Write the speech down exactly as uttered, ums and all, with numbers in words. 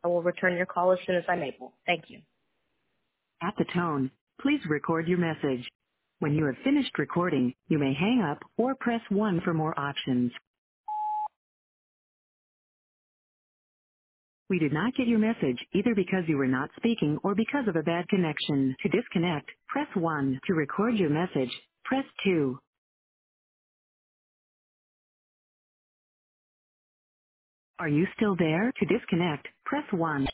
will return your call as soon as I'm able. Thank you. At the tone, please record your message. When you have finished recording, you may hang up or press one for more options. We did not get your message either because you were not speaking or because of a bad connection. To disconnect, press one. To record your message, press two. Are you still there? To disconnect, press one.